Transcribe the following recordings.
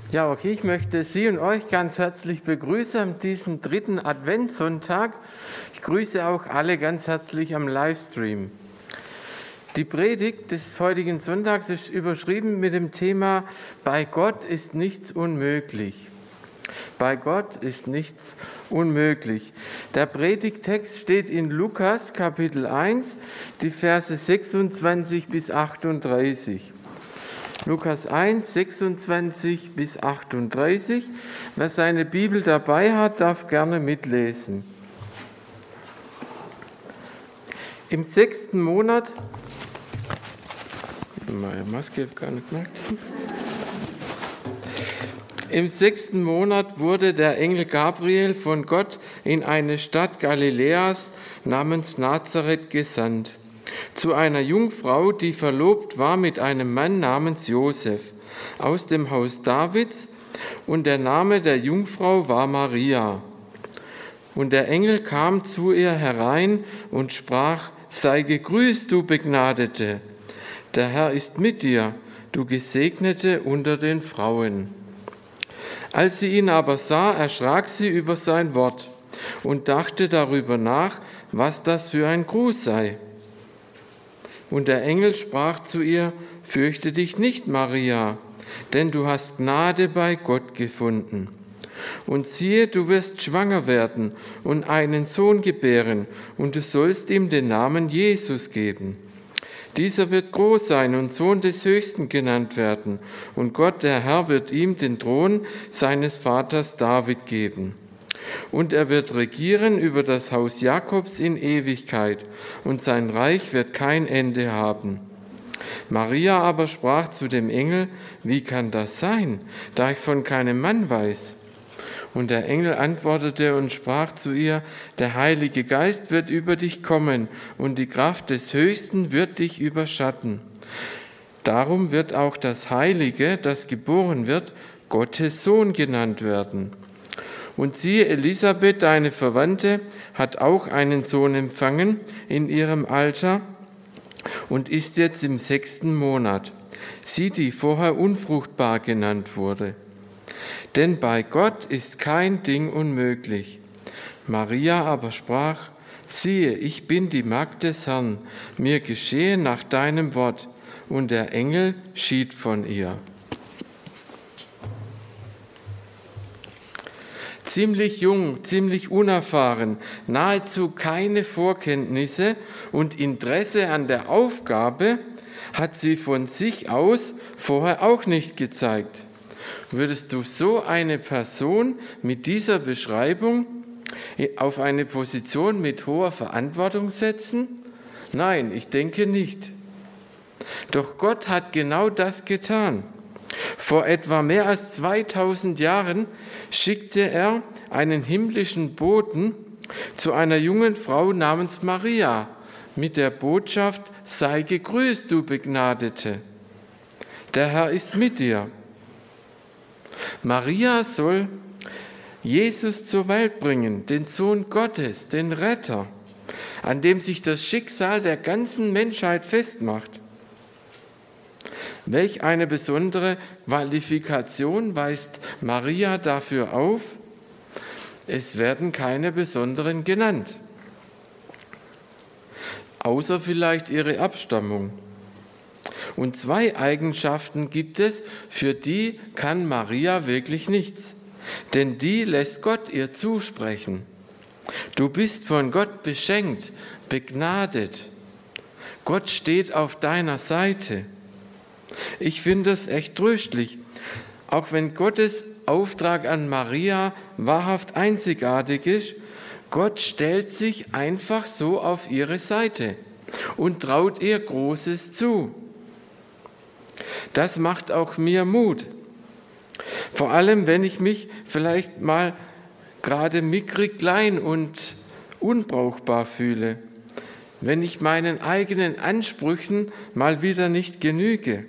Ja, auch ich möchte Sie und euch ganz herzlich begrüßen an diesem 3. Adventssonntag. Ich grüße auch alle ganz herzlich am Livestream. Die Predigt des heutigen Sonntags ist überschrieben mit dem Thema „Bei Gott ist nichts unmöglich". Bei Gott ist nichts unmöglich. Der Predigttext steht in Lukas Kapitel 1, die Verse 26 bis 38. Lukas 1, 26 bis 38. Wer seine Bibel dabei hat, darf gerne mitlesen. Im 6. Monat, meine Maske habe ich gar nicht gemerkt. Im 6. Monat wurde der Engel Gabriel von Gott in eine Stadt Galiläas namens Nazareth gesandt, zu einer Jungfrau, die verlobt war mit einem Mann namens Josef, aus dem Haus Davids, und der Name der Jungfrau war Maria. Und der Engel kam zu ihr herein und sprach: Sei gegrüßt, du Begnadete, der Herr ist mit dir, du Gesegnete unter den Frauen. Als sie ihn aber sah, erschrak sie über sein Wort und dachte darüber nach, was das für ein Gruß sei. Und der Engel sprach zu ihr: Fürchte dich nicht, Maria, denn du hast Gnade bei Gott gefunden. Und siehe, du wirst schwanger werden und einen Sohn gebären, und du sollst ihm den Namen Jesus geben. Dieser wird groß sein und Sohn des Höchsten genannt werden, und Gott, der Herr, wird ihm den Thron seines Vaters David geben. Und er wird regieren über das Haus Jakobs in Ewigkeit, und sein Reich wird kein Ende haben. Maria aber sprach zu dem Engel: Wie kann das sein, da ich von keinem Mann weiß? Und der Engel antwortete und sprach zu ihr: Der Heilige Geist wird über dich kommen, und die Kraft des Höchsten wird dich überschatten. Darum wird auch das Heilige, das geboren wird, Gottes Sohn genannt werden. Und siehe, Elisabeth, deine Verwandte, hat auch einen Sohn empfangen in ihrem Alter und ist jetzt im 6. Monat, sie, die vorher unfruchtbar genannt wurde. Denn bei Gott ist kein Ding unmöglich. Maria aber sprach: Siehe, ich bin die Magd des Herrn, mir geschehe nach deinem Wort. Und der Engel schied von ihr. Ziemlich jung, ziemlich unerfahren, nahezu keine Vorkenntnisse und Interesse an der Aufgabe hat sie von sich aus vorher auch nicht gezeigt. Würdest du so eine Person mit dieser Beschreibung auf eine Position mit hoher Verantwortung setzen? Nein, ich denke nicht. Doch Gott hat genau das getan. Vor etwa mehr als 2000 Jahren schickte er einen himmlischen Boten zu einer jungen Frau namens Maria mit der Botschaft: Sei gegrüßt, du Begnadete, der Herr ist mit dir. Maria soll Jesus zur Welt bringen, den Sohn Gottes, den Retter, an dem sich das Schicksal der ganzen Menschheit festmacht. Welch eine besondere Qualifikation weist Maria dafür auf? Es werden keine besonderen genannt, außer vielleicht ihre Abstammung. Und 2 Eigenschaften gibt es, für die kann Maria wirklich nichts, denn die lässt Gott ihr zusprechen. Du bist von Gott beschenkt, begnadet. Gott steht auf deiner Seite. Ich finde das echt tröstlich, auch wenn Gottes Auftrag an Maria wahrhaft einzigartig ist. Gott stellt sich einfach so auf ihre Seite und traut ihr Großes zu. Das macht auch mir Mut, vor allem wenn ich mich vielleicht mal gerade mickrig, klein und unbrauchbar fühle, wenn ich meinen eigenen Ansprüchen mal wieder nicht genüge.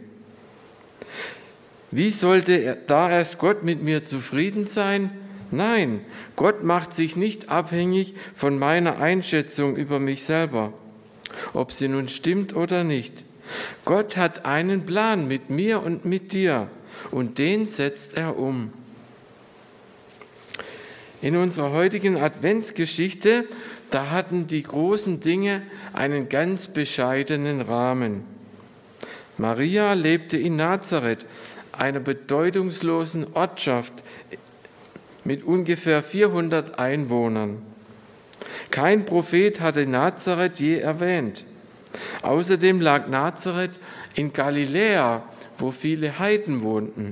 Wie sollte da erst Gott mit mir zufrieden sein? Nein, Gott macht sich nicht abhängig von meiner Einschätzung über mich selber, ob sie nun stimmt oder nicht. Gott hat einen Plan mit mir und mit dir und den setzt er um. In unserer heutigen Adventsgeschichte, da hatten die großen Dinge einen ganz bescheidenen Rahmen. Maria lebte in Nazareth, einer bedeutungslosen Ortschaft mit ungefähr 400 Einwohnern. Kein Prophet hatte Nazareth je erwähnt. Außerdem lag Nazareth in Galiläa, wo viele Heiden wohnten.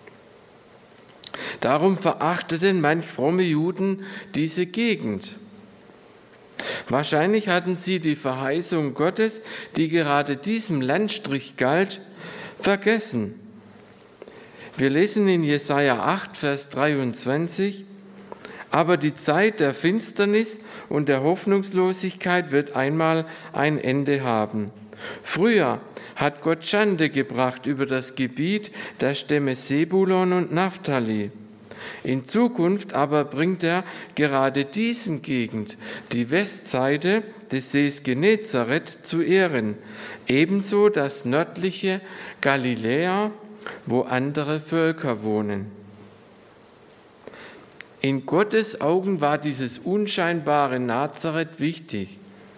Darum verachteten manch fromme Juden diese Gegend. Wahrscheinlich hatten sie die Verheißung Gottes, die gerade diesem Landstrich galt, vergessen. Wir lesen in Jesaja 8, Vers 23, aber die Zeit der Finsternis und der Hoffnungslosigkeit wird einmal ein Ende haben. Früher hat Gott Schande gebracht über das Gebiet der Stämme Sebulon und Naphtali. In Zukunft aber bringt er gerade diesen Gegend, die Westseite des Sees Genezareth, zu Ehren, ebenso das nördliche Galiläa, wo andere Völker wohnen. In Gottes Augen war dieses unscheinbare Nazareth wichtig.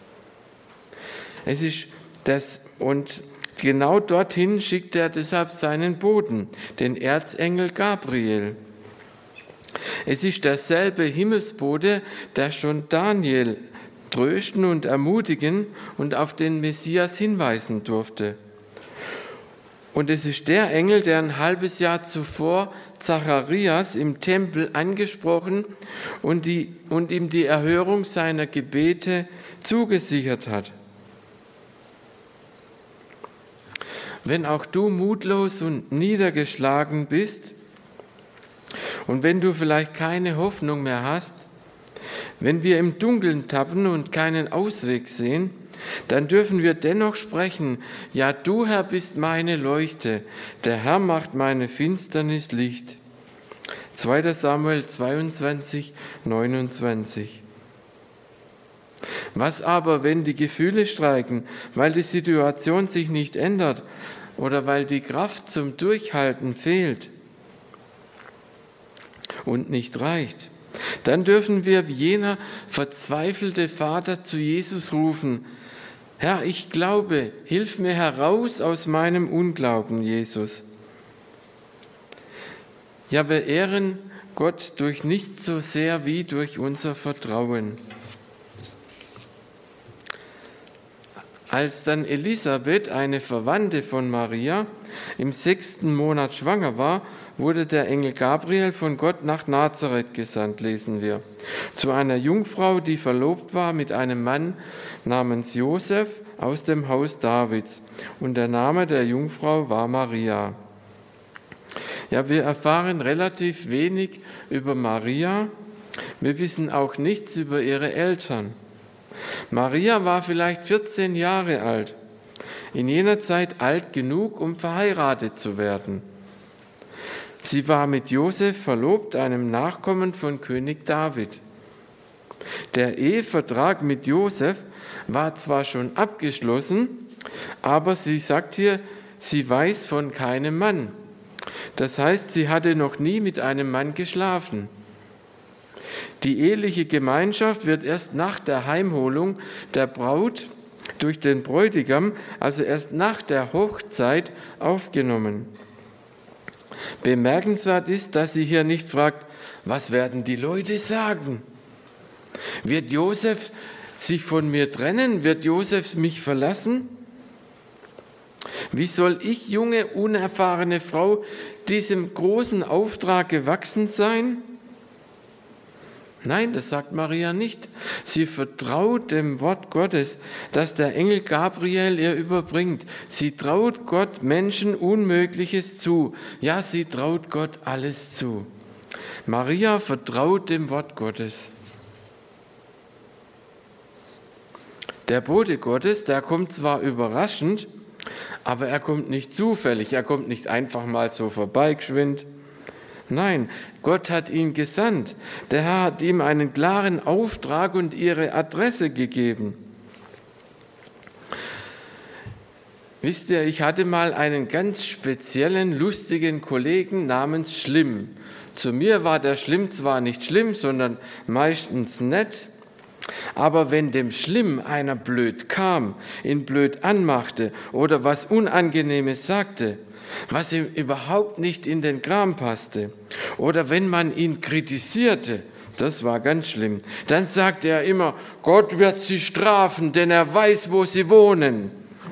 Und genau dorthin schickt er deshalb seinen Boten, den Erzengel Gabriel. Es ist derselbe Himmelsbote, der schon Daniel trösten und ermutigen und auf den Messias hinweisen durfte. Und es ist der Engel, der ein halbes Jahr zuvor Zacharias im Tempel angesprochen und ihm die Erhörung seiner Gebete zugesichert hat. Wenn auch du mutlos und niedergeschlagen bist und wenn du vielleicht keine Hoffnung mehr hast, wenn wir im Dunkeln tappen und keinen Ausweg sehen, dann dürfen wir dennoch sprechen, ja, du, Herr, bist meine Leuchte, der Herr macht meine Finsternis Licht. 2. Samuel 22, 29. Was aber, wenn die Gefühle streiken, weil die Situation sich nicht ändert oder weil die Kraft zum Durchhalten fehlt und nicht reicht? Dann dürfen wir wie jener verzweifelte Vater zu Jesus rufen, Herr, ich glaube, hilf mir heraus aus meinem Unglauben, Jesus. Ja, wir ehren Gott durch nichts so sehr wie durch unser Vertrauen. Als dann Elisabeth, eine Verwandte von Maria, im 6. Monat schwanger war, wurde der Engel Gabriel von Gott nach Nazareth gesandt, lesen wir, zu einer Jungfrau, die verlobt war mit einem Mann namens Josef aus dem Haus Davids. Und der Name der Jungfrau war Maria. Ja, wir erfahren relativ wenig über Maria. Wir wissen auch nichts über ihre Eltern. Maria war vielleicht 14 Jahre alt, in jener Zeit alt genug, um verheiratet zu werden. Sie war mit Josef verlobt, einem Nachkommen von König David. Der Ehevertrag mit Josef war zwar schon abgeschlossen, aber sie sagt hier, sie weiß von keinem Mann. Das heißt, sie hatte noch nie mit einem Mann geschlafen. Die eheliche Gemeinschaft wird erst nach der Heimholung der Braut durch den Bräutigam, also erst nach der Hochzeit, aufgenommen. Bemerkenswert ist, dass sie hier nicht fragt, was werden die Leute sagen? Wird Josef sich von mir trennen? Wird Josef mich verlassen? Wie soll ich, junge, unerfahrene Frau, diesem großen Auftrag gewachsen sein? Nein, das sagt Maria nicht. Sie vertraut dem Wort Gottes, das der Engel Gabriel ihr überbringt. Sie traut Gott Menschen Unmögliches zu. Ja, sie traut Gott alles zu. Maria vertraut dem Wort Gottes. Der Bote Gottes, der kommt zwar überraschend, aber er kommt nicht zufällig. Er kommt nicht einfach mal so vorbeigeschwind. Nein, Gott hat ihn gesandt. Der Herr hat ihm einen klaren Auftrag und ihre Adresse gegeben. Wisst ihr, ich hatte mal einen ganz speziellen, lustigen Kollegen namens Schlimm. Zu mir war der Schlimm zwar nicht schlimm, sondern meistens nett, aber wenn dem Schlimm einer blöd kam, ihn blöd anmachte oder was Unangenehmes sagte, was ihm überhaupt nicht in den Kram passte, oder wenn man ihn kritisierte, das war ganz schlimm, dann sagte er immer, Gott wird sie strafen, denn er weiß, wo sie wohnen.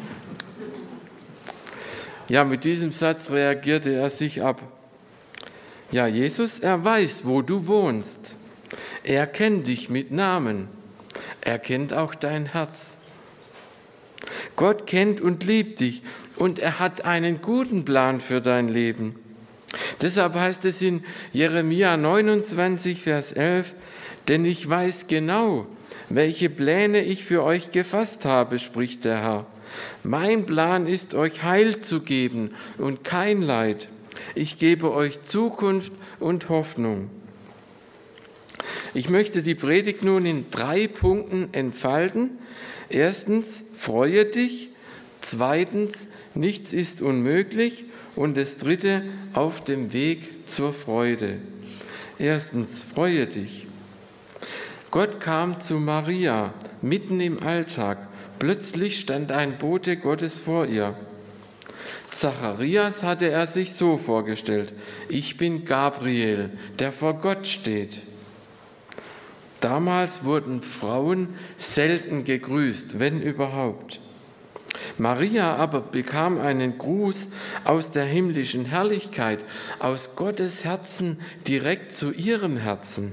Ja, mit diesem Satz reagierte er sich ab. Ja, Jesus, er weiß, wo du wohnst. Er kennt dich mit Namen. Er kennt auch dein Herz. Gott kennt und liebt dich und er hat einen guten Plan für dein Leben. Deshalb heißt es in Jeremia 29, Vers 11, denn ich weiß genau, welche Pläne ich für euch gefasst habe, spricht der Herr. Mein Plan ist, euch Heil zu geben und kein Leid. Ich gebe euch Zukunft und Hoffnung. Ich möchte die Predigt nun in 3 Punkten entfalten. Erstens, freue dich. Zweitens, nichts ist unmöglich. Und das dritte, auf dem Weg zur Freude. Erstens, freue dich. Gott kam zu Maria mitten im Alltag. Plötzlich stand ein Bote Gottes vor ihr. Zacharias hatte er sich so vorgestellt: Ich bin Gabriel, der vor Gott steht. Damals wurden Frauen selten gegrüßt, wenn überhaupt. Maria aber bekam einen Gruß aus der himmlischen Herrlichkeit, aus Gottes Herzen direkt zu ihrem Herzen.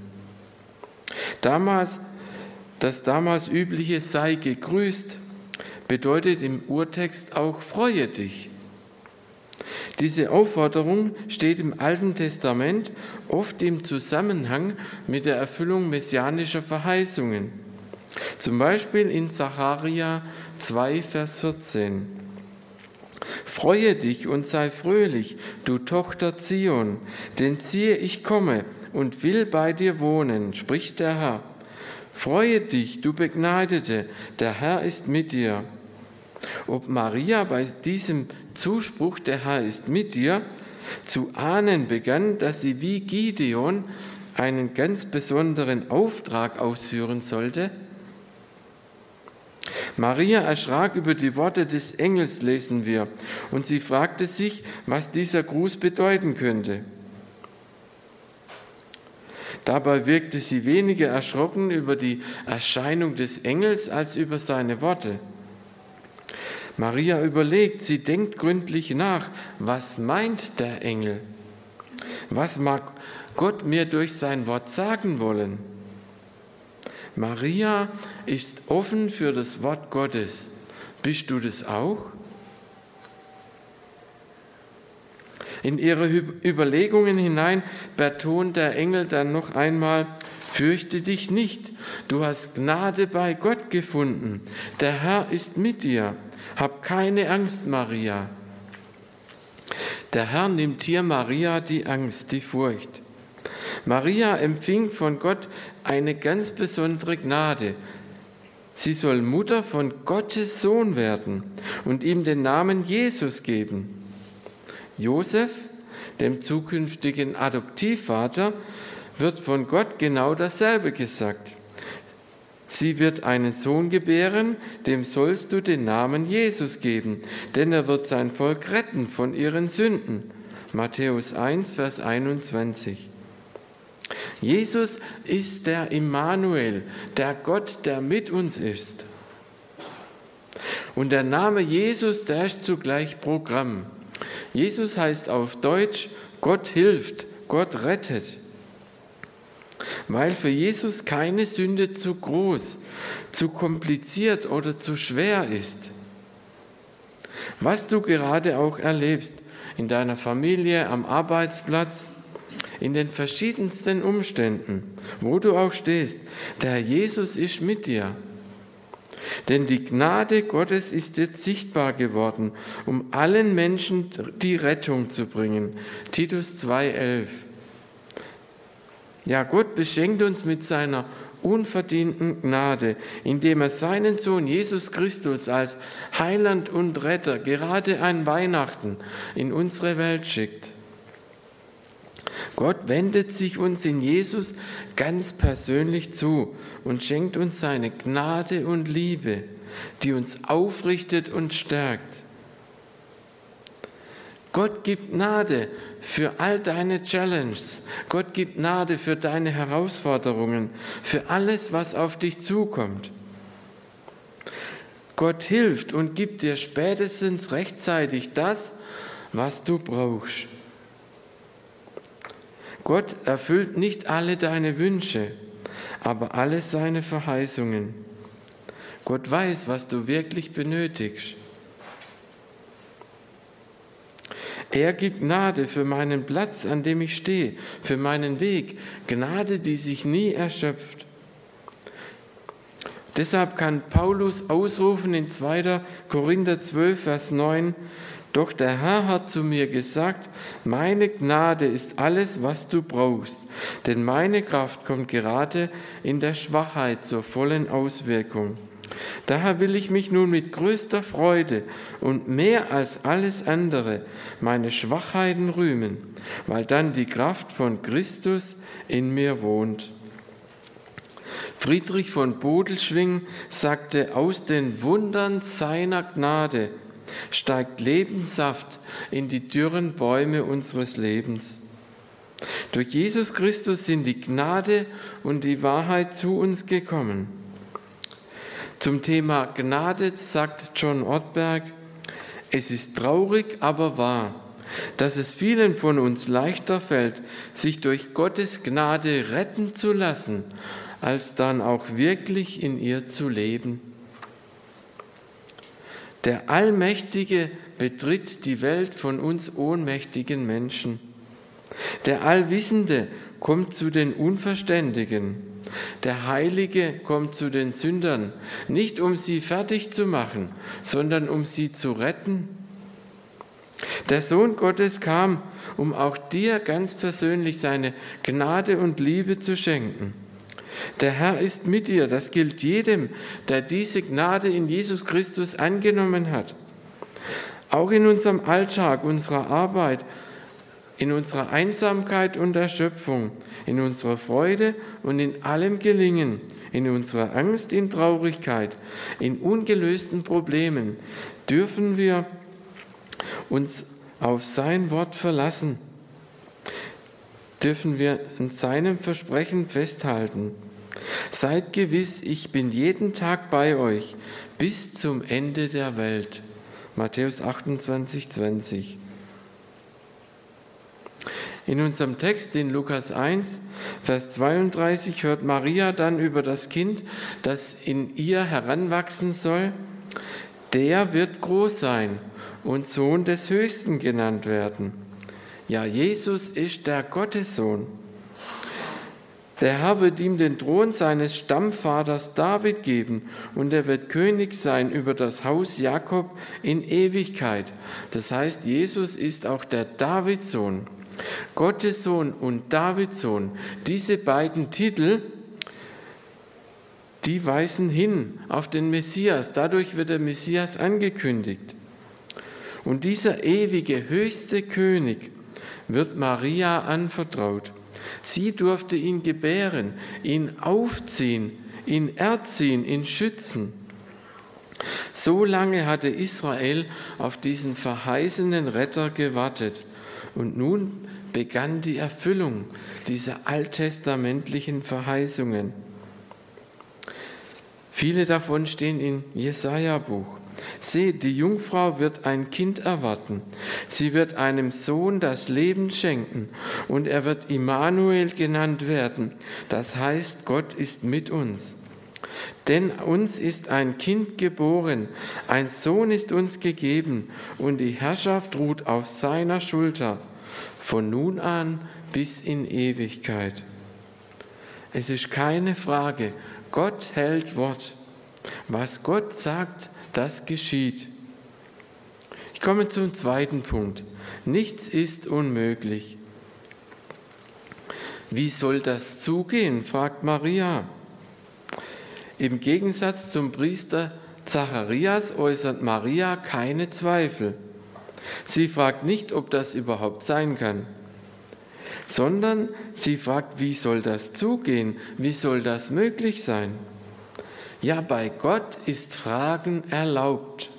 Das damals übliche sei gegrüßt, bedeutet im Urtext auch freue dich. Diese Aufforderung steht im Alten Testament oft im Zusammenhang mit der Erfüllung messianischer Verheißungen. Zum Beispiel in Sacharja 2, Vers 14. Freue dich und sei fröhlich, du Tochter Zion, denn siehe, ich komme und will bei dir wohnen, spricht der Herr. Freue dich, du Begnadete, der Herr ist mit dir. Ob Maria bei diesem Zuspruch, der Herr ist mit dir, zu ahnen begann, dass sie wie Gideon einen ganz besonderen Auftrag ausführen sollte? Maria erschrak über die Worte des Engels, lesen wir, und sie fragte sich, was dieser Gruß bedeuten könnte. Dabei wirkte sie weniger erschrocken über die Erscheinung des Engels als über seine Worte. Maria überlegt, sie denkt gründlich nach, was meint der Engel? Was mag Gott mir durch sein Wort sagen wollen? Maria ist offen für das Wort Gottes. Bist du das auch? In ihre Überlegungen hinein betont der Engel dann noch einmal, fürchte dich nicht, du hast Gnade bei Gott gefunden, der Herr ist mit dir. Hab keine Angst, Maria. Der Herr nimmt hier Maria die Angst, die Furcht. Maria empfing von Gott eine ganz besondere Gnade. Sie soll Mutter von Gottes Sohn werden und ihm den Namen Jesus geben. Josef, dem zukünftigen Adoptivvater, wird von Gott genau dasselbe gesagt. Sie wird einen Sohn gebären, dem sollst du den Namen Jesus geben, denn er wird sein Volk retten von ihren Sünden. Matthäus 1, Vers 21. Jesus ist der Immanuel, der Gott, der mit uns ist. Und der Name Jesus, der ist zugleich Programm. Jesus heißt auf Deutsch, Gott hilft, Gott rettet. Weil für Jesus keine Sünde zu groß, zu kompliziert oder zu schwer ist. Was du gerade auch erlebst, in deiner Familie, am Arbeitsplatz, in den verschiedensten Umständen, wo du auch stehst, der Herr Jesus ist mit dir. Denn die Gnade Gottes ist jetzt sichtbar geworden, um allen Menschen die Rettung zu bringen. Titus 2,11. Ja, Gott beschenkt uns mit seiner unverdienten Gnade, indem er seinen Sohn Jesus Christus als Heiland und Retter gerade an Weihnachten in unsere Welt schickt. Gott wendet sich uns in Jesus ganz persönlich zu und schenkt uns seine Gnade und Liebe, die uns aufrichtet und stärkt. Gott gibt Gnade für all deine Challenges. Gott gibt Gnade für deine Herausforderungen, für alles, was auf dich zukommt. Gott hilft und gibt dir spätestens rechtzeitig das, was du brauchst. Gott erfüllt nicht alle deine Wünsche, aber alle seine Verheißungen. Gott weiß, was du wirklich benötigst. Er gibt Gnade für meinen Platz, an dem ich stehe, für meinen Weg. Gnade, die sich nie erschöpft. Deshalb kann Paulus ausrufen in 2. Korinther 12, Vers 9, doch der Herr hat zu mir gesagt, meine Gnade ist alles, was du brauchst, denn meine Kraft kommt gerade in der Schwachheit zur vollen Auswirkung. Daher will ich mich nun mit größter Freude und mehr als alles andere meine Schwachheiten rühmen, weil dann die Kraft von Christus in mir wohnt. Friedrich von Bodelschwingh sagte, aus den Wundern seiner Gnade steigt Lebenssaft in die dürren Bäume unseres Lebens. Durch Jesus Christus sind die Gnade und die Wahrheit zu uns gekommen. Zum Thema Gnade sagt John Ortberg, es ist traurig, aber wahr, dass es vielen von uns leichter fällt, sich durch Gottes Gnade retten zu lassen, als dann auch wirklich in ihr zu leben. Der Allmächtige betritt die Welt von uns ohnmächtigen Menschen. Der Allwissende kommt zu den Unverständigen. Der Heilige kommt zu den Sündern, nicht um sie fertig zu machen, sondern um sie zu retten. Der Sohn Gottes kam, um auch dir ganz persönlich seine Gnade und Liebe zu schenken. Der Herr ist mit dir, das gilt jedem, der diese Gnade in Jesus Christus angenommen hat. Auch in unserem Alltag, unserer Arbeit, in unserer Einsamkeit und Erschöpfung, in unserer Freude und in allem Gelingen, in unserer Angst, in Traurigkeit, in ungelösten Problemen, dürfen wir uns auf sein Wort verlassen, dürfen wir an seinem Versprechen festhalten. Seid gewiss, ich bin jeden Tag bei euch bis zum Ende der Welt. Matthäus 28, 20. In unserem Text in Lukas 1, Vers 32 hört Maria dann über das Kind, das in ihr heranwachsen soll. Der wird groß sein und Sohn des Höchsten genannt werden. Ja, Jesus ist der Gottessohn. Der Herr wird ihm den Thron seines Stammvaters David geben und er wird König sein über das Haus Jakob in Ewigkeit. Das heißt, Jesus ist auch der Davidssohn. Gottes Sohn und Davids Sohn, diese beiden Titel, die weisen hin auf den Messias. Dadurch wird der Messias angekündigt. Und dieser ewige, höchste König wird Maria anvertraut. Sie durfte ihn gebären, ihn aufziehen, ihn erziehen, ihn schützen. So lange hatte Israel auf diesen verheißenen Retter gewartet. Und nun begann die Erfüllung dieser alttestamentlichen Verheißungen. Viele davon stehen im Jesaja-Buch. Seht, die Jungfrau wird ein Kind erwarten. Sie wird einem Sohn das Leben schenken und er wird Immanuel genannt werden. Das heißt, Gott ist mit uns. Denn uns ist ein Kind geboren, ein Sohn ist uns gegeben und die Herrschaft ruht auf seiner Schulter, von nun an bis in Ewigkeit. Es ist keine Frage, Gott hält Wort. Was Gott sagt, das geschieht. Ich komme zum zweiten Punkt. Nichts ist unmöglich. Wie soll das zugehen, fragt Maria. Im Gegensatz zum Priester Zacharias äußert Maria keine Zweifel. Sie fragt nicht, ob das überhaupt sein kann, sondern sie fragt, wie soll das zugehen? Wie soll das möglich sein? Ja, bei Gott ist Fragen erlaubt.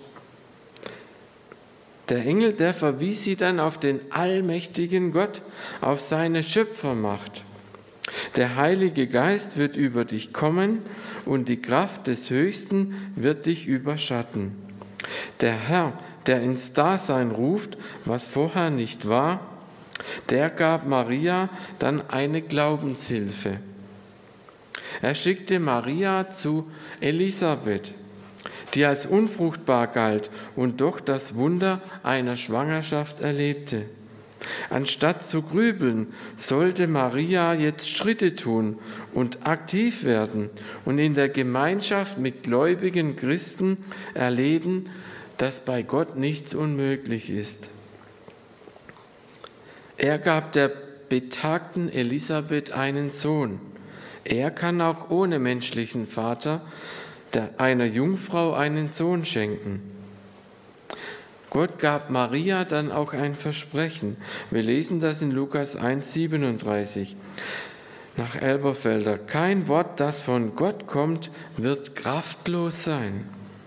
Der Engel, der verwies sie dann auf den allmächtigen Gott, auf seine Schöpfermacht. Der Heilige Geist wird über dich kommen und die Kraft des Höchsten wird dich überschatten. Der Herr, der ins Dasein ruft, was vorher nicht war, der gab Maria dann eine Glaubenshilfe. Er schickte Maria zu Elisabeth, die als unfruchtbar galt und doch das Wunder einer Schwangerschaft erlebte. Anstatt zu grübeln, sollte Maria jetzt Schritte tun und aktiv werden und in der Gemeinschaft mit gläubigen Christen erleben, dass bei Gott nichts unmöglich ist. Er gab der betagten Elisabeth einen Sohn. Er kann auch ohne menschlichen Vater einer Jungfrau einen Sohn schenken. Gott gab Maria dann auch ein Versprechen. Wir lesen das in Lukas 1,37 nach Elberfelder. Kein Wort, das von Gott kommt, wird kraftlos sein.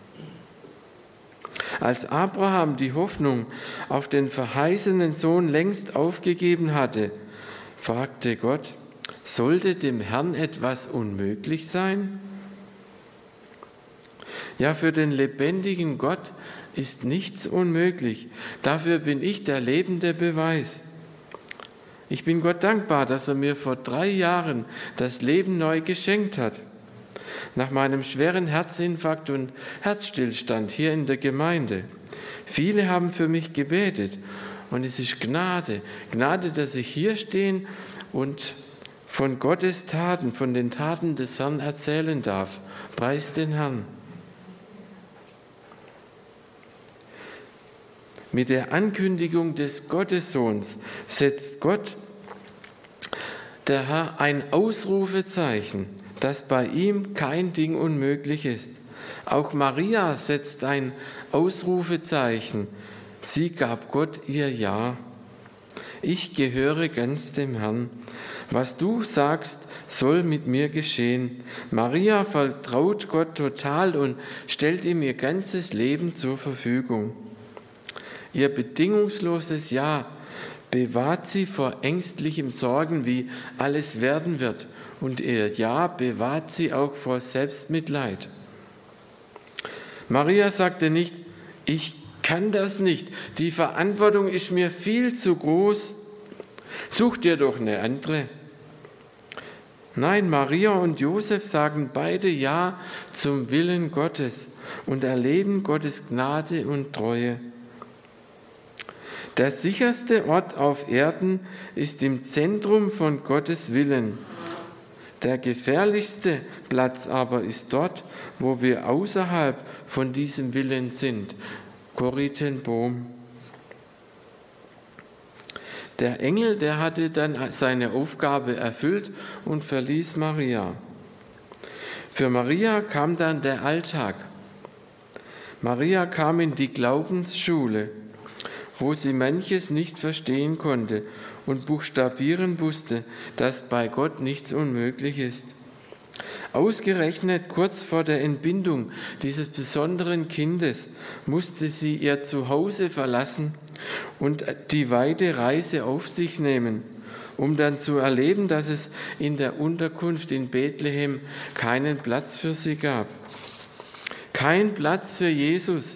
Als Abraham die Hoffnung auf den verheißenen Sohn längst aufgegeben hatte, fragte Gott, sollte dem Herrn etwas unmöglich sein? Ja, für den lebendigen Gott ist nichts unmöglich. Dafür bin ich der lebende Beweis. Ich bin Gott dankbar, dass er mir vor 3 Jahren das Leben neu geschenkt hat. Nach meinem schweren Herzinfarkt und Herzstillstand hier in der Gemeinde. Viele haben für mich gebetet und es ist Gnade. Gnade, dass ich hier stehen und von Gottes Taten, von den Taten des Herrn erzählen darf. Preis den Herrn. Mit der Ankündigung des Gottessohns setzt Gott, der Herr, ein Ausrufezeichen, dass bei ihm kein Ding unmöglich ist. Auch Maria setzt ein Ausrufezeichen. Sie gab Gott ihr Ja. Ich gehöre ganz dem Herrn. Was du sagst, soll mit mir geschehen. Maria vertraut Gott total und stellt ihm ihr ganzes Leben zur Verfügung. Ihr bedingungsloses Ja bewahrt sie vor ängstlichem Sorgen, wie alles werden wird. Und ihr Ja bewahrt sie auch vor Selbstmitleid. Maria sagte nicht, ich kann das nicht, die Verantwortung ist mir viel zu groß. Such dir doch eine andere. Nein, Maria und Josef sagen beide Ja zum Willen Gottes und erleben Gottes Gnade und Treue. Der sicherste Ort auf Erden ist im Zentrum von Gottes Willen. Der gefährlichste Platz aber ist dort, wo wir außerhalb von diesem Willen sind. Corrie ten Boom. Der Engel, der hatte dann seine Aufgabe erfüllt und verließ Maria. Für Maria kam dann der Alltag. Maria kam in die Glaubensschule, wo sie manches nicht verstehen konnte und buchstabieren wusste, dass bei Gott nichts unmöglich ist. Ausgerechnet kurz vor der Entbindung dieses besonderen Kindes musste sie ihr Zuhause verlassen und die weite Reise auf sich nehmen, um dann zu erleben, dass es in der Unterkunft in Bethlehem keinen Platz für sie gab. Kein Platz für Jesus.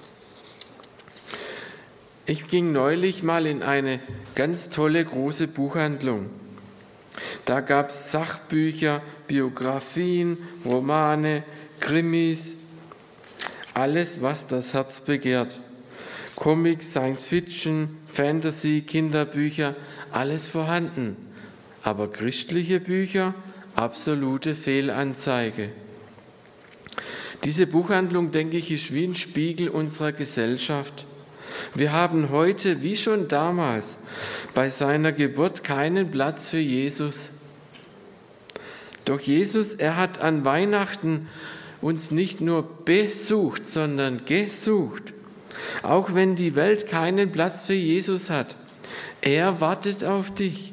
Ich ging neulich mal in eine ganz tolle große Buchhandlung. Da gab es Sachbücher, Biografien, Romane, Krimis, alles, was das Herz begehrt. Comics, Science Fiction, Fantasy, Kinderbücher, alles vorhanden. Aber christliche Bücher, absolute Fehlanzeige. Diese Buchhandlung, denke ich, ist wie ein Spiegel unserer Gesellschaft. Wir haben heute, wie schon damals, bei seiner Geburt keinen Platz für Jesus. Doch Jesus, er hat an Weihnachten uns nicht nur besucht, sondern gesucht. Auch wenn die Welt keinen Platz für Jesus hat, er wartet auf dich.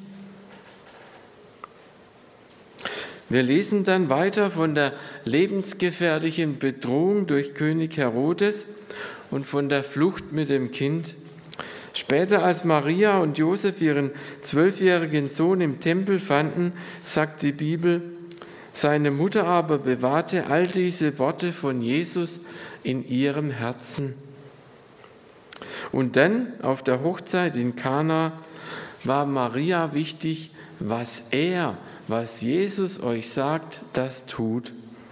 Wir lesen dann weiter von der lebensgefährlichen Bedrohung durch König Herodes und von der Flucht mit dem Kind. Später, als Maria und Josef ihren 12-jährigen Sohn im Tempel fanden, sagt die Bibel, seine Mutter aber bewahrte all diese Worte von Jesus in ihrem Herzen. Und dann auf der Hochzeit in Kana war Maria wichtig, was Jesus euch sagt, das tut.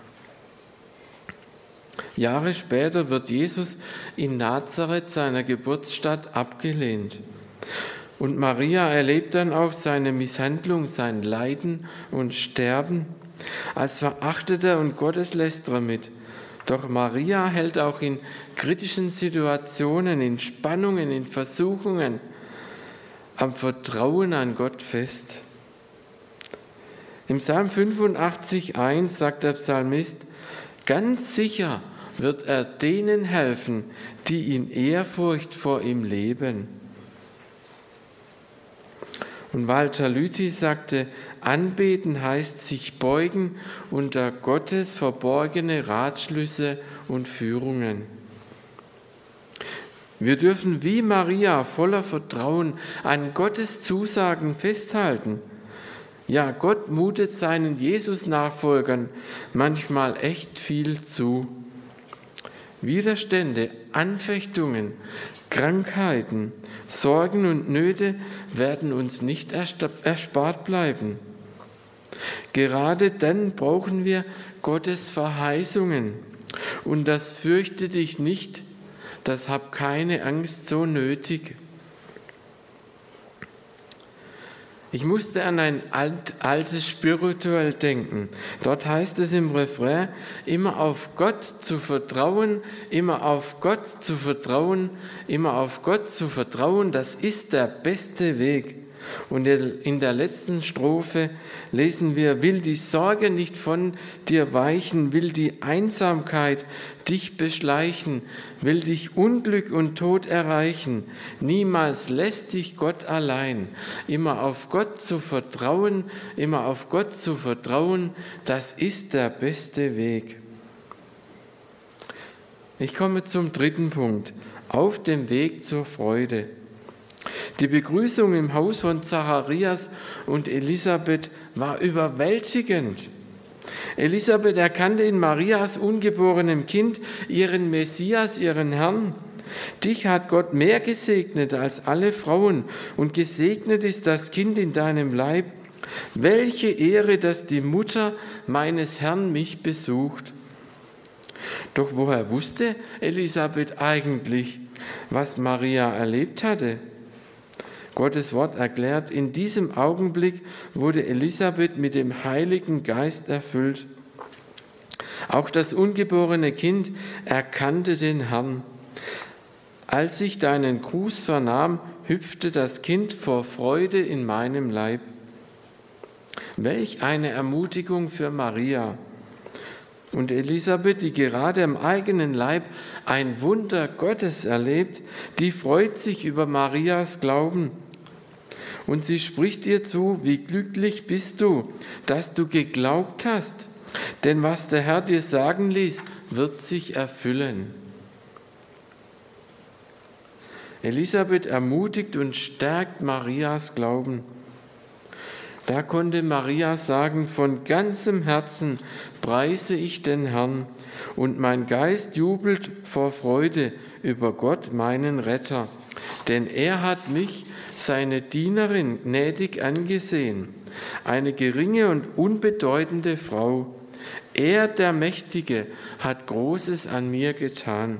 Jahre später wird Jesus in Nazareth, seiner Geburtsstadt, abgelehnt. Und Maria erlebt dann auch seine Misshandlung, sein Leiden und Sterben als Verachteter und Gotteslästerer mit. Doch Maria hält auch in kritischen Situationen, in Spannungen, in Versuchungen am Vertrauen an Gott fest. Im Psalm 85,1 sagt der Psalmist, ganz sicher wird er denen helfen, die in Ehrfurcht vor ihm leben. Und Walter Lüthi sagte, anbeten heißt sich beugen unter Gottes verborgene Ratschlüsse und Führungen. Wir dürfen wie Maria voller Vertrauen an Gottes Zusagen festhalten. Ja, Gott mutet seinen Jesus-Nachfolgern manchmal echt viel zu. Widerstände, Anfechtungen, Krankheiten, Sorgen und Nöte werden uns nicht erspart bleiben. Gerade dann brauchen wir Gottes Verheißungen. Und das fürchte dich nicht, das hab keine Angst so nötig. Ich musste an ein altes Spirituell denken. Dort heißt es im Refrain, immer auf Gott zu vertrauen, immer auf Gott zu vertrauen, immer auf Gott zu vertrauen, das ist der beste Weg. Und in der letzten Strophe lesen wir, will die Sorge nicht von dir weichen, will die Einsamkeit dich beschleichen, will dich Unglück und Tod erreichen. Niemals lässt dich Gott allein. Immer auf Gott zu vertrauen, immer auf Gott zu vertrauen, das ist der beste Weg. Ich komme zum dritten Punkt, auf dem Weg zur Freude. Die Begrüßung im Haus von Zacharias und Elisabeth war überwältigend. Elisabeth erkannte in Marias ungeborenem Kind ihren Messias, ihren Herrn. Dich hat Gott mehr gesegnet als alle Frauen und gesegnet ist das Kind in deinem Leib. Welche Ehre, dass die Mutter meines Herrn mich besucht. Doch woher wusste Elisabeth eigentlich, was Maria erlebt hatte? Gottes Wort erklärt, in diesem Augenblick wurde Elisabeth mit dem Heiligen Geist erfüllt. Auch das ungeborene Kind erkannte den Herrn. Als ich deinen Gruß vernahm, hüpfte das Kind vor Freude in meinem Leib. Welch eine Ermutigung für Maria. Und Elisabeth, die gerade am eigenen Leib ein Wunder Gottes erlebt, die freut sich über Marias Glauben. Und sie spricht ihr zu, wie glücklich bist du, dass du geglaubt hast. Denn was der Herr dir sagen ließ, wird sich erfüllen. Elisabeth ermutigt und stärkt Marias Glauben. Da konnte Maria sagen, von ganzem Herzen preise ich den Herrn und mein Geist jubelt vor Freude über Gott, meinen Retter. Denn er hat mich, seine Dienerin, gnädig angesehen, eine geringe und unbedeutende Frau. Er, der Mächtige, hat Großes an mir getan.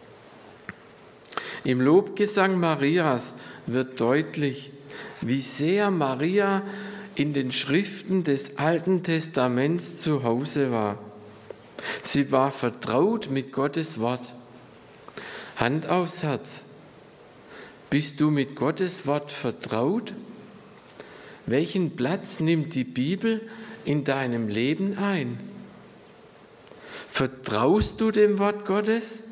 Im Lobgesang Marias wird deutlich, wie sehr Maria in den Schriften des Alten Testaments zu Hause war. Sie war vertraut mit Gottes Wort. Hand aufs Herz. Bist du mit Gottes Wort vertraut? welchen Platz nimmt die Bibel in deinem Leben ein? Vertraust du dem Wort Gottes?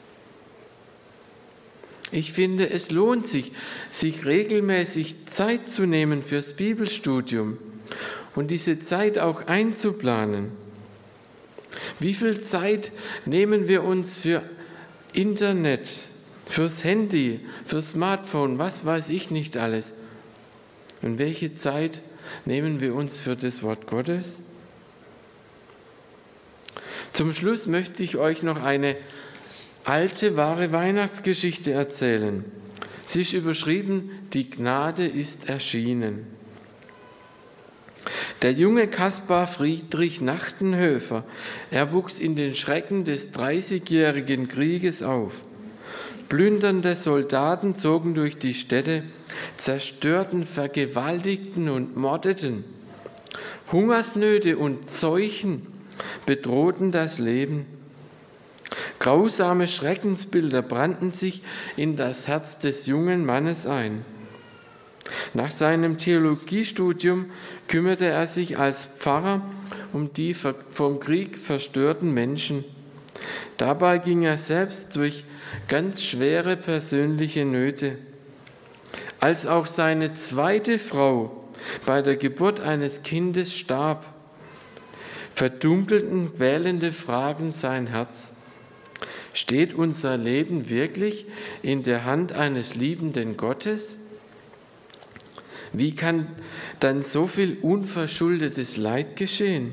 Ich finde, es lohnt sich, sich regelmäßig Zeit zu nehmen fürs Bibelstudium und diese Zeit auch einzuplanen. Wie viel Zeit nehmen wir uns für Internet, fürs Handy, fürs Smartphone, was weiß ich nicht alles? Und welche Zeit nehmen wir uns für das Wort Gottes? Zum Schluss möchte ich euch noch eine alte, wahre Weihnachtsgeschichte erzählen. Sie ist überschrieben, die Gnade ist erschienen. Der junge Caspar Friedrich Nachtenhöfer, er wuchs in den Schrecken des Dreißigjährigen Krieges auf. Plündernde Soldaten zogen durch die Städte, zerstörten, vergewaltigten und mordeten. Hungersnöte und Seuchen bedrohten das Leben. Grausame Schreckensbilder brannten sich in das Herz des jungen Mannes ein. Nach seinem Theologiestudium kümmerte er sich als Pfarrer um die vom Krieg verstörten Menschen. Dabei ging er selbst durch ganz schwere persönliche Nöte. Als auch seine zweite Frau bei der Geburt eines Kindes starb, verdunkelten quälende Fragen sein Herz. Steht unser Leben wirklich in der Hand eines liebenden Gottes? Wie kann dann so viel unverschuldetes Leid geschehen?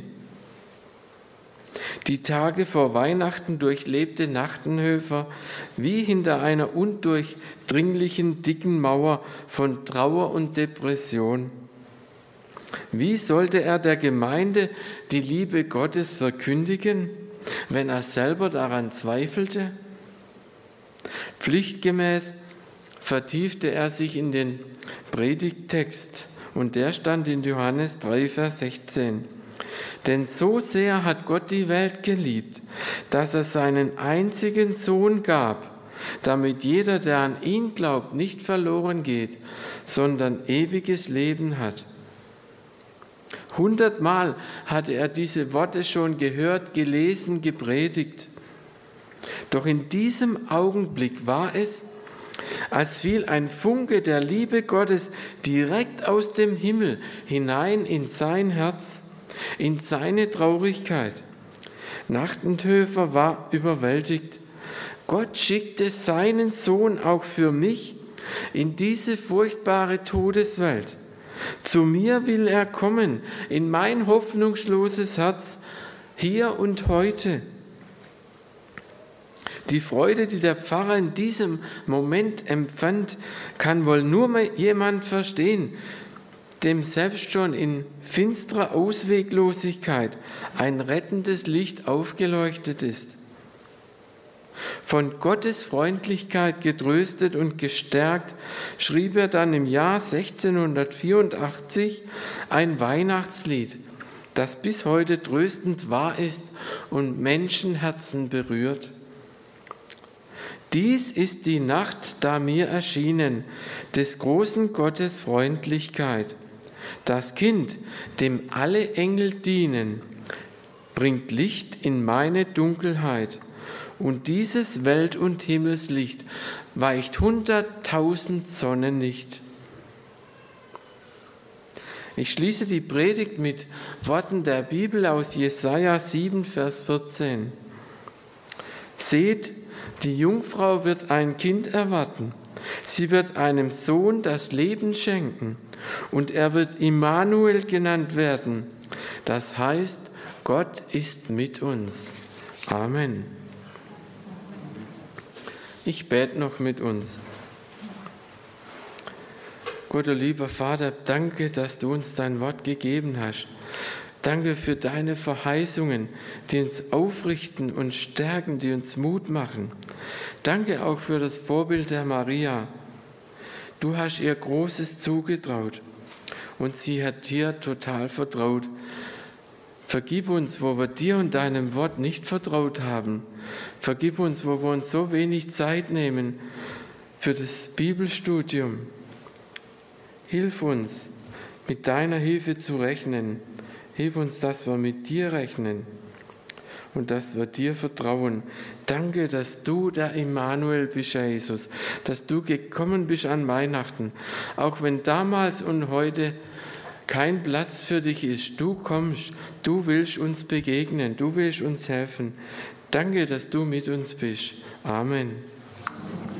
Die Tage vor Weihnachten durchlebte Nachtenhöfer wie hinter einer undurchdringlichen dicken Mauer von Trauer und Depression. Wie sollte er der Gemeinde die Liebe Gottes verkündigen, wenn er selber daran zweifelte? Pflichtgemäß vertiefte er sich in den Predigttext und der stand in Johannes 3, Vers 16. Denn so sehr hat Gott die Welt geliebt, dass er seinen einzigen Sohn gab, damit jeder, der an ihn glaubt, nicht verloren geht, sondern ewiges Leben hat. 100-mal hatte er diese Worte schon gehört, gelesen, gepredigt. Doch in diesem Augenblick war es, als fiel ein Funke der Liebe Gottes direkt aus dem Himmel hinein in sein Herz, in seine Traurigkeit. Nachtenhöfer war überwältigt. Gott schickte seinen Sohn auch für mich in diese furchtbare Todeswelt. Zu mir will er kommen, in mein hoffnungsloses Herz, hier und heute. Die Freude, die der Pfarrer in diesem Moment empfand, kann wohl nur jemand verstehen, dem selbst schon in finsterer Ausweglosigkeit ein rettendes Licht aufgeleuchtet ist. Von Gottes Freundlichkeit getröstet und gestärkt, schrieb er dann im Jahr 1684 ein Weihnachtslied, das bis heute tröstend wahr ist und Menschenherzen berührt. Dies ist die Nacht, da mir erschienen, des großen Gottes Freundlichkeit. Das Kind, dem alle Engel dienen, bringt Licht in meine Dunkelheit. Und dieses Welt- und Himmelslicht weicht 100.000 Sonnen nicht. Ich schließe die Predigt mit Worten der Bibel aus Jesaja 7, Vers 14. Seht, die Jungfrau wird ein Kind erwarten. Sie wird einem Sohn das Leben schenken und er wird Immanuel genannt werden. Das heißt, Gott ist mit uns. Amen. Ich bete noch mit uns. Gott, du lieber Vater, danke, dass du uns dein Wort gegeben hast. Danke für deine Verheißungen, die uns aufrichten und stärken, die uns Mut machen. Danke auch für das Vorbild der Maria. Du hast ihr Großes zugetraut und sie hat dir total vertraut. Vergib uns, wo wir dir und deinem Wort nicht vertraut haben. Vergib uns, wo wir uns so wenig Zeit nehmen für das Bibelstudium. Hilf uns, mit deiner Hilfe zu rechnen. Hilf uns, dass wir mit dir rechnen und dass wir dir vertrauen. Danke, dass du der Immanuel bist, Herr Jesus, dass du gekommen bist an Weihnachten, auch wenn damals und heute kein Platz für dich ist. Du kommst, du willst uns begegnen, du willst uns helfen. Danke, dass du mit uns bist. Amen.